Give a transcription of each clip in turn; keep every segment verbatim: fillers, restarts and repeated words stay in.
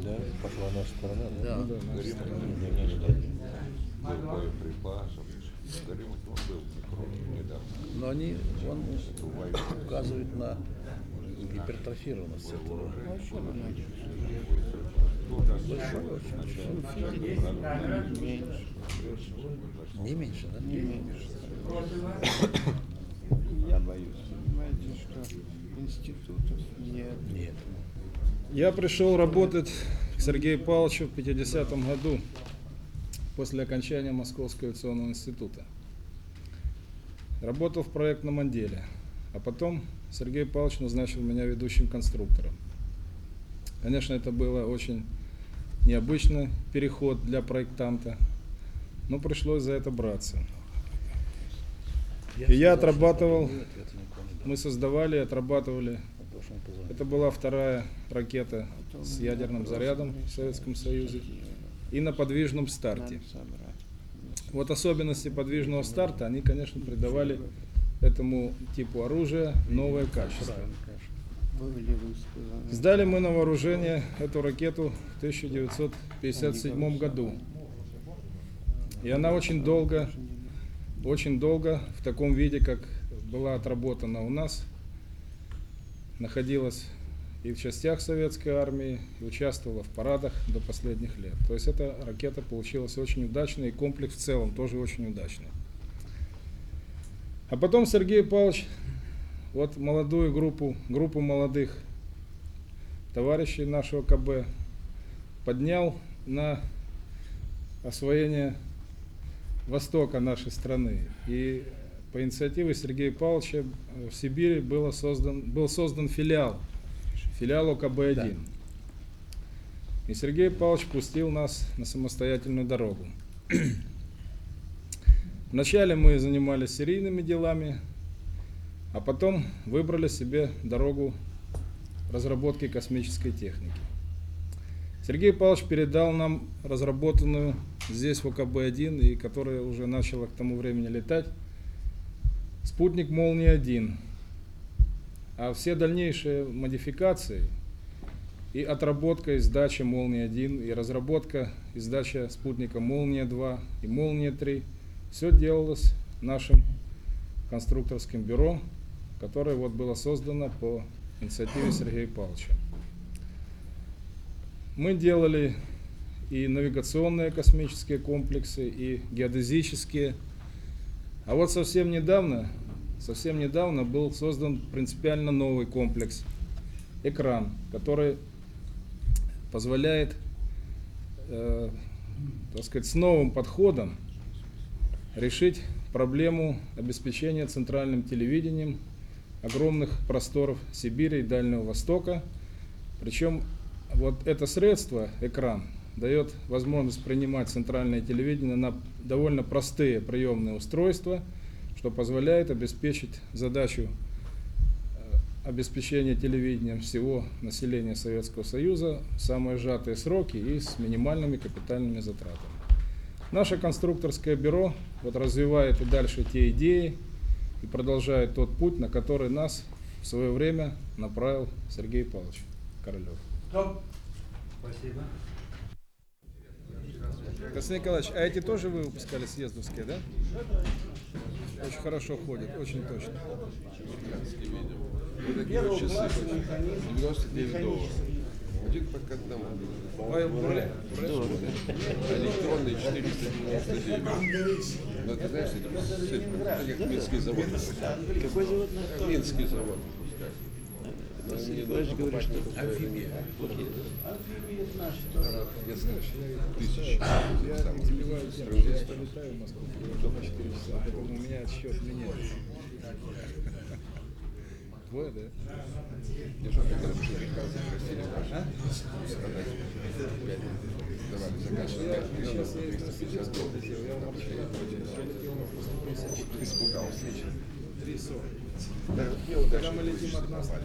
Да, пошла наша сторона, да? Да. Ну, да, наша Риму сторона. не Не ожидали. был боеприпасов. Риму он был не против недавно. Но они, он Эту войну. указывает на гипертрофированность этого. Большой очень. Не меньше, да? Не меньше. Я боюсь, понимаете, что институтов нет. Нет. Я пришел работать к Сергею Павловичу в пятидесятом году, после окончания Московского авиационного института. Работал в проектном отделе, а потом Сергей Павлович назначил меня ведущим конструктором. Конечно, это было очень необычный переход для проектанта, но пришлось за это браться. И я отрабатывал, мы создавали и отрабатывали. Это была вторая ракета с ядерным зарядом в Советском Союзе и на подвижном старте. Вот особенности подвижного старта, они, конечно, придавали этому типу оружия новое качество. Сдали мы на вооружение эту ракету в тысяча девятьсот пятьдесят седьмом году. И она очень долго, очень долго в таком виде, как была отработана у нас, находилась и в частях советской армии, и участвовала в парадах до последних лет. То есть эта ракета получилась очень удачной, и комплекс в целом тоже очень удачный. А потом Сергей Павлович, вот молодую группу, группу молодых товарищей нашего КБ поднял на освоение востока нашей страны. И по инициативе Сергея Павловича в Сибири было создан, был создан филиал, филиал ОКБ один. Да. И Сергей Павлович пустил нас на самостоятельную дорогу. Вначале мы занимались серийными делами, а потом выбрали себе дорогу разработки космической техники. Сергей Павлович передал нам разработанную здесь в ОКБ один, и которая уже начала к тому времени летать, спутник Молния один. А все дальнейшие модификации и отработка и сдача Молния один, и разработка и сдача спутника Молния два и Молния три, все делалось нашим конструкторским бюро, которое вот было создано по инициативе Сергея Павловича. Мы делали и навигационные космические комплексы, и геодезические. А вот совсем недавно, совсем недавно был создан принципиально новый комплекс «Экран», который позволяет, э, так сказать, с новым подходом решить проблему обеспечения центральным телевидением огромных просторов Сибири и Дальнего Востока. Причем вот это средство, экран, дает возможность принимать центральное телевидение на довольно простые приемные устройства, что позволяет обеспечить задачу обеспечения телевидением всего населения Советского Союза в самые сжатые сроки и с минимальными капитальными затратами. Наше конструкторское бюро вот развивает и дальше те идеи и продолжает тот путь, на который нас в свое время направил Сергей Павлович Королев. Спасибо. Константин Николаевич, а эти тоже вы выпускали съездовские, да? Очень хорошо ходят, очень точно. Вот такие вот часы девяносто девять долларов. Один по одному. Павел Буре? Электронный четыреста девяносто девять. Но ты знаешь, это как Минский завод. Какой завод? Минский завод. Николаевич говорит, что Амфибия. Я знаю, тысячи. Я забиваю тем, что я полетаю в Москву на четыре часа, поэтому у меня отсчет меняется. Твой, да? Я что, когда приказы просили ваши, давали заказ на пять тысяч триста пятьдесят долларов. Испугался. три сорок. Когда мы летим от нас,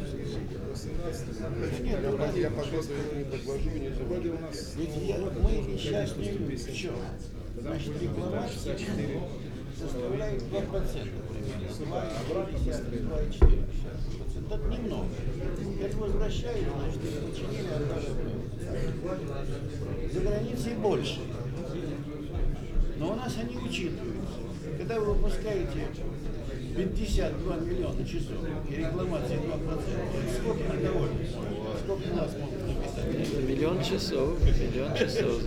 я пожалуйста, не подложу, не вроде заводу. у нас ведь я, мы сейчас не в чем. Значит, дипломатия составляет два процента примерно. два и пятьдесят, два и четыре сейчас. это немного. Это возвращает, значит, и подчинили отдали. За границей больше. Но у нас они учитываются. Когда вы выпускаете пятьдесят два миллиона часов и рекламации два процента, сколько на довольно? Сколько нас могут написать? Миллион часов, миллион часов.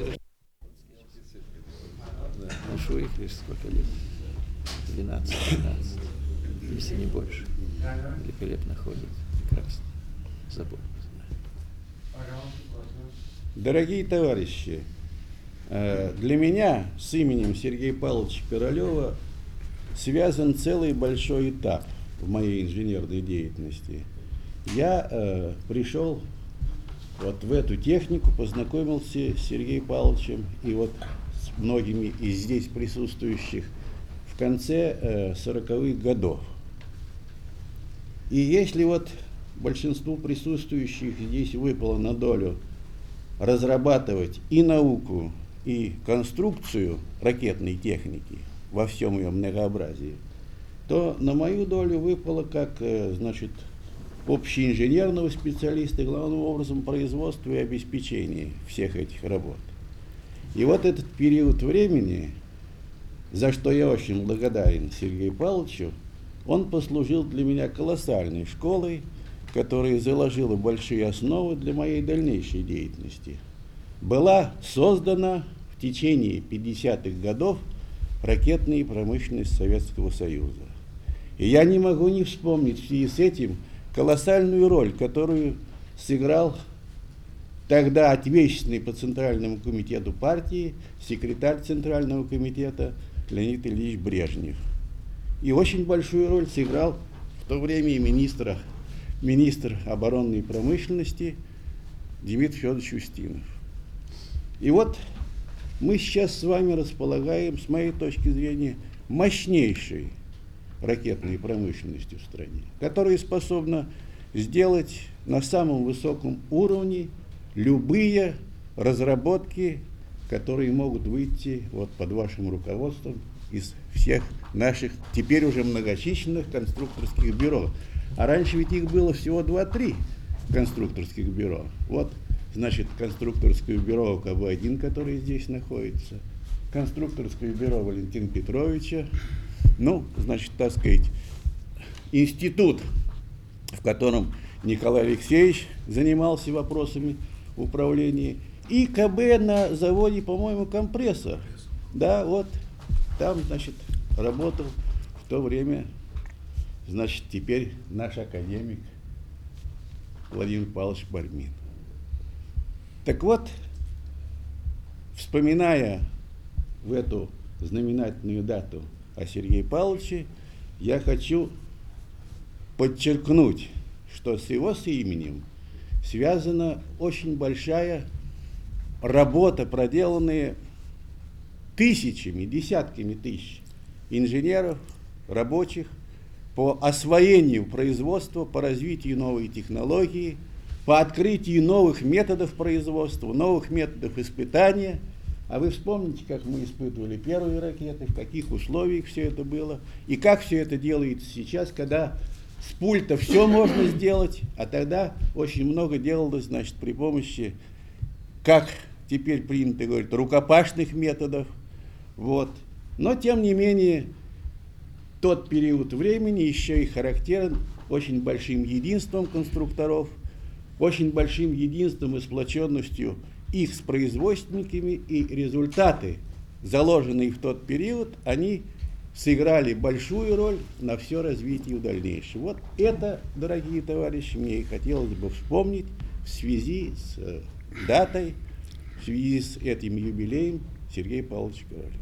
Ношу их лишь сколько лет? двенадцать-тринадцать, если не больше. Великолепно ходят, прекрасно, заботливо. Дорогие товарищи, для меня с именем Сергея Павловича Королева связан целый большой этап в моей инженерной деятельности. Я э, пришел вот в эту технику, познакомился с Сергеем Павловичем и вот с многими из здесь присутствующих в конце э, сороковых годов. И если вот большинству присутствующих здесь выпало на долю разрабатывать и науку, и конструкцию ракетной техники во всем ее многообразии, то на мою долю выпало как, значит, общеинженерного специалиста, главным образом производство и обеспечение всех этих работ. И вот этот период времени, за что я очень благодарен Сергею Павловичу, он послужил для меня колоссальной школой, которая заложила большие основы для моей дальнейшей деятельности. Была создана в течение пятидесятых годов ракетная промышленность Советского Союза. И я не могу не вспомнить в связи с этим колоссальную роль, которую сыграл тогда ответственный по Центральному комитету партии секретарь Центрального комитета Леонид Ильич Брежнев. И очень большую роль сыграл в то время и министр, министр оборонной промышленности Дмитрий Федорович Устинов. И вот мы сейчас с вами располагаем, с моей точки зрения, мощнейшей ракетной промышленностью в стране, которая способна сделать на самом высоком уровне любые разработки, которые могут выйти вот под вашим руководством из всех наших теперь уже многочисленных конструкторских бюро. А раньше ведь их было всего два-три конструкторских бюро. Вот, значит, конструкторское бюро КБ один, которое здесь находится, конструкторское бюро Валентина Петровича, ну, значит, так сказать, институт, в котором Николай Алексеевич занимался вопросами управления, и КБ на заводе, по-моему, компрессор. Да, вот, там, значит, работал в то время, значит, теперь наш академик Владимир Павлович Бармин. Так вот, вспоминая в эту знаменательную дату о Сергее Павловиче, я хочу подчеркнуть, что с его с именем связана очень большая работа, проделанная тысячами, десятками тысяч инженеров, рабочих по освоению производства, по развитию новой технологии, по открытию новых методов производства, новых методов испытания. А вы вспомните, как мы испытывали первые ракеты, в каких условиях все это было, и как все это делается сейчас, когда с пульта все можно сделать, а тогда очень много делалось, значит, при помощи, как теперь принято говорить, рукопашных методов. Вот. Но, тем не менее, тот период времени еще и характерен очень большим единством конструкторов, очень большим единством и сплоченностью их с производственниками, и результаты, заложенные в тот период, они сыграли большую роль на все развитие в дальнейшем. Вот это, дорогие товарищи, мне и хотелось бы вспомнить в связи с датой, в связи с этим юбилеем Сергея Павловича Королева.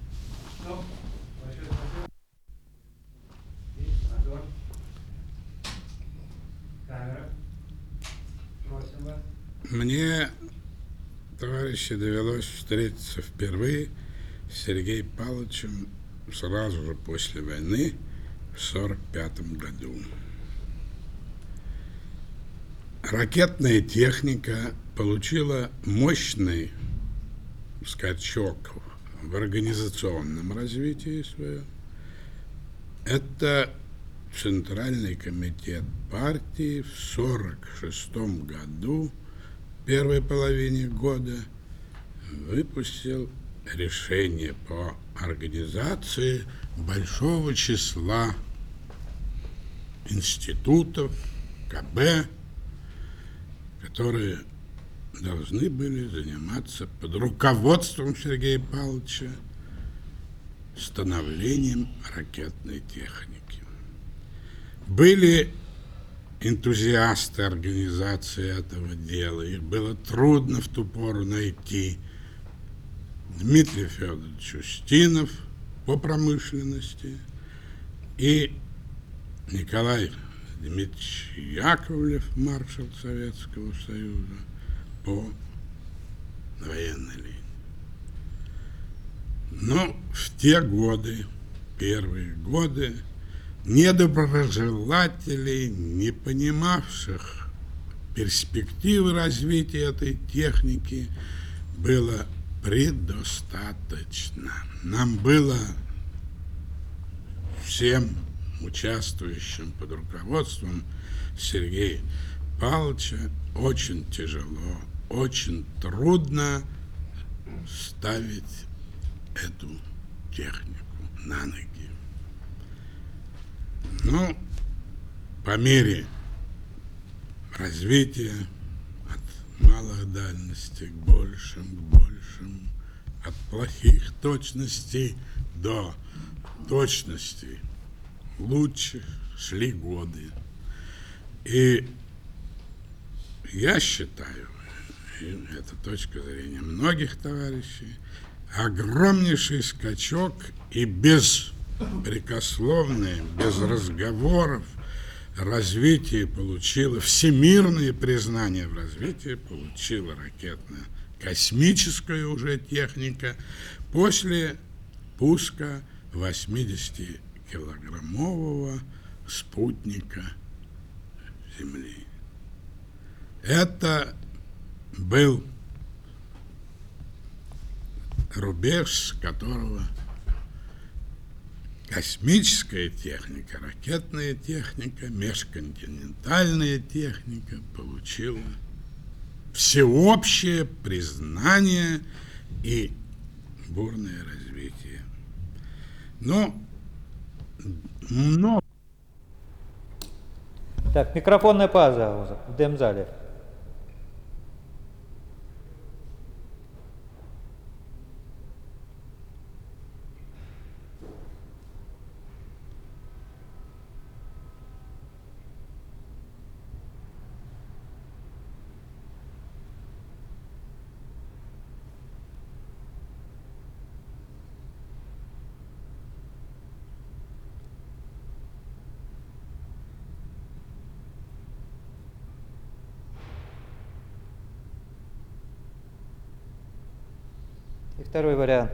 Мне, товарищи, довелось встретиться впервые с Сергеем Павловичем сразу же после войны в сорок пятом году. Ракетная техника получила мощный скачок в организационном развитии своем. Это Центральный комитет партии в сорок шестом году, в первой половине года, выпустил решение по организации большого числа институтов, КБ, которые должны были заниматься под руководством Сергея Павловича становлением ракетной техники. Были энтузиасты организации этого дела, их было трудно в ту пору найти. Дмитрий Федорович Устинов по промышленности и Николай Дмитриевич Яковлев, маршал Советского Союза, по военной линии. Но в те годы, первые годы, недоброжелателей, не понимавших перспективы развития этой техники, было предостаточно. Нам было всем участвующим под руководством Сергея Павловича очень тяжело, очень трудно ставить эту технику на ноги. Но по мере развития от малых дальностей к большим, к большим, от плохих точностей до точностей лучших шли годы. И я считаю, и это точка зрения многих товарищей, огромнейший скачок и беспрекословное, без разговоров развитие получило, всемирное признание в развитии получила ракетная, космическая уже техника после пуска восьмидесятикилограммового спутника Земли. Это был рубеж, с которого космическая техника, ракетная техника, межконтинентальная техника получила всеобщее признание и бурное развитие. Но много. Так, микрофонная пауза в демзале. И второй вариант.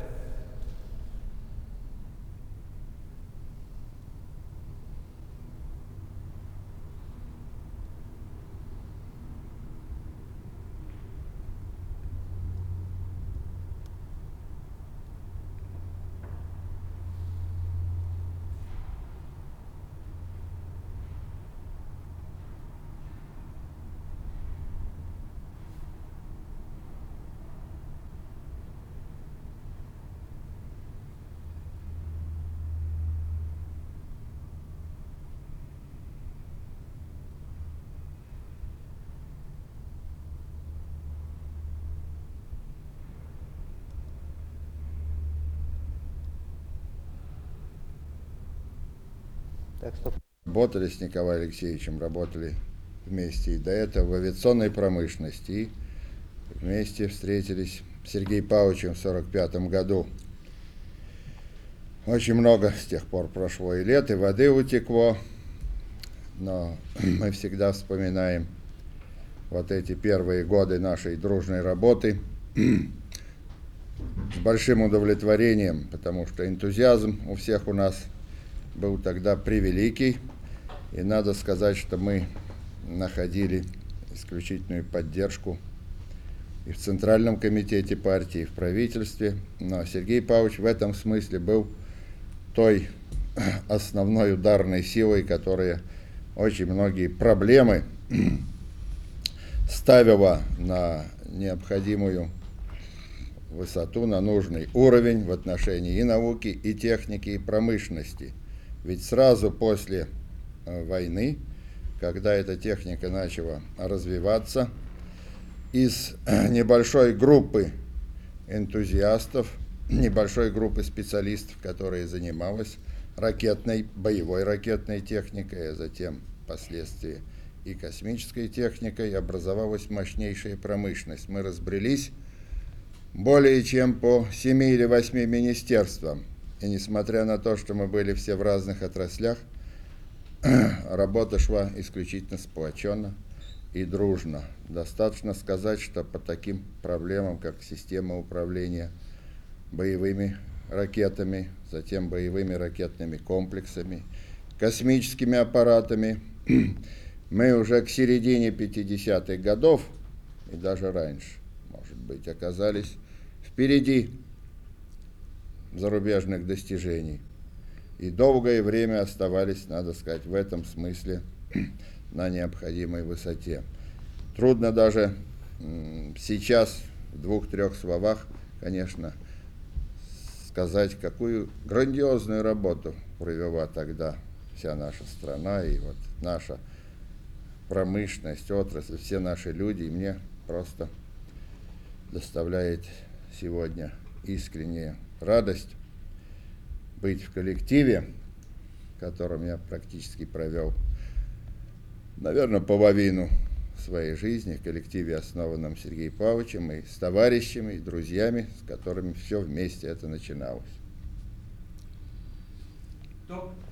Так, стоп. Работали с Николаем Алексеевичем, работали вместе и до этого в авиационной промышленности. И вместе встретились с Сергеем Павловичем в сорок пятом году. Очень много с тех пор прошло и лет, и воды утекло, но мы всегда вспоминаем вот эти первые годы нашей дружной работы с большим удовлетворением, потому что энтузиазм у всех у нас был тогда превеликий, и надо сказать, что мы находили исключительную поддержку и в Центральном комитете партии, и в правительстве. Но Сергей Павлович в этом смысле был той основной ударной силой, которая очень многие проблемы ставила на необходимую высоту, на нужный уровень в отношении и науки, и техники, и промышленности. Ведь сразу после войны, когда эта техника начала развиваться, из небольшой группы энтузиастов, небольшой группы специалистов, которая занималась ракетной, боевой ракетной техникой, а затем впоследствии и космической техникой, образовалась мощнейшая промышленность. Мы разбрелись более чем по семи или восьми министерствам. И несмотря на то, что мы были все в разных отраслях, работа шла исключительно сплоченно и дружно. Достаточно сказать, что по таким проблемам, как система управления боевыми ракетами, затем боевыми ракетными комплексами, космическими аппаратами, мы уже к середине пятидесятых годов, и даже раньше, может быть, оказались впереди зарубежных достижений. И долгое время оставались, надо сказать, в этом смысле на необходимой высоте. Трудно даже сейчас в двух-трех словах, конечно, сказать, какую грандиозную работу провела тогда вся наша страна и вот наша промышленность, отрасль, все наши люди. И мне просто доставляет сегодня искреннюю радость быть в коллективе, в котором я практически провел, наверное, половину своей жизни, в коллективе, основанном Сергеем Павловичем, и с товарищами, и друзьями, с которыми все вместе это начиналось. Топ.